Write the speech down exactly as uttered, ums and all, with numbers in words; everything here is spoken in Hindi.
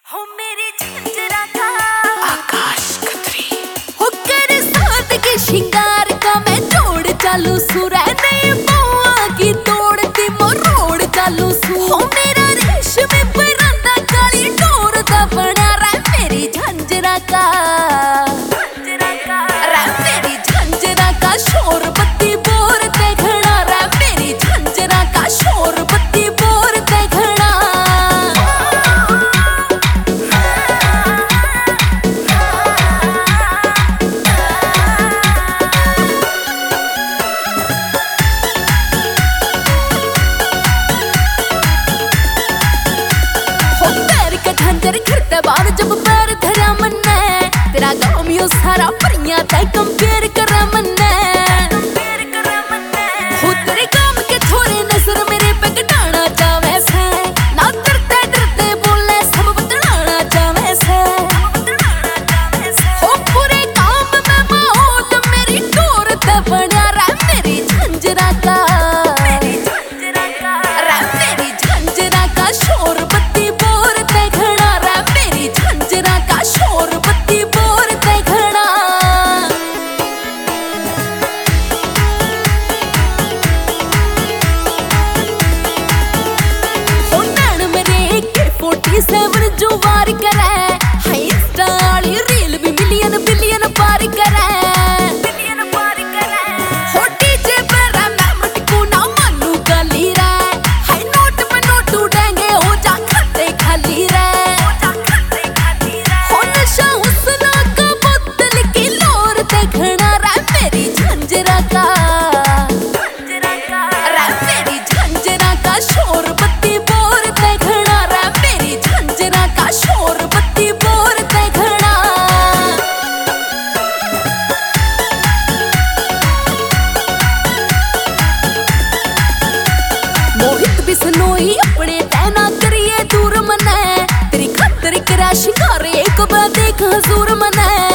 हो मेरी झंझरा का आकाश खत्री हो कर साथ के श्रृंगार का मैं जोड़ चालू सुरा नहीं पौआ की तोड़ती मोरोड़ चालू सु हो मेरा रेशमी परांदा काली डोर दा बना रे मेरी झंझरा का झंझरा का रे मेरी झंझरा का शोर बत्ती बोर ते घड़ा रे मेरी झंझरा का शोर बत्ती बोर ते घड़ा झंझर घरते बार जब पैर धरा मन्ने तेरा गाँव यो सारा परियां तय कंपेयर करा मन्ने हो तेरे काम के थोड़े नजर मेरे पे कटाना चावे से ना डरते डरते बोले सब बतलाना चावे से हो पूरे काम में माहौल मेरी डोर ते बना रे मेरी झंझरा का मेरी झंझरा का रे मेरी झंझरा का शोर बत्ती बोर ते घड़ा रे मेरी झंझरा का शोर बत्ती बोर ते घड़ा हो नैन मेरे के फोर्टी सेवन जो वार करे हाय इंस्टा वाली रील भी मिलियन बिलियन पार करे बिलियन पार करे हो डीजे पर मैं मटकू ना मानू गाली रे हाय नोट पे नोट उड़ेंगे हो जा खाते खाली रे हो जा खाते खाली रे हो नशा हुस्ना का बोतल की लोर ते घड़ा रे मेरी झंझरा का झंझरा का रे मेरी झंझरा का शोर बत्ती बोर ते घड़ा रे मेरी झंझरा का शोर बत्ती बोर ते घड़ा मोहित बिसनोई अपने तैना करिए दूर मने तेरी खातिर करा शिकार एक बार देख हजूर मने।